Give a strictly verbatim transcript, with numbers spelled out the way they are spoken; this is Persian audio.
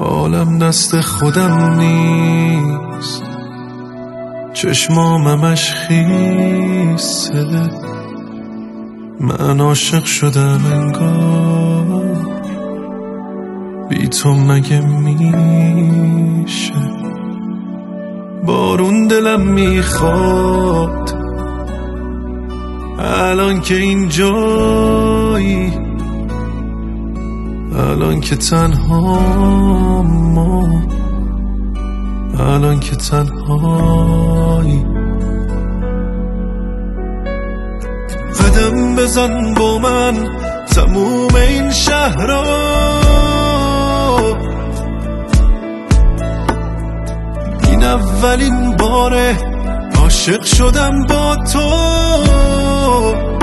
عالم دست خودم نیست، چشمامش خیسه، من عاشق شدم انگار، بی تو مگه میشه؟ بارون دلم میخواد الان که اینجایی، الان که تنها ما، الان که تنهایی. قدم بزن با من تموم این شهرها، این اولین باره عاشق شدم با تو.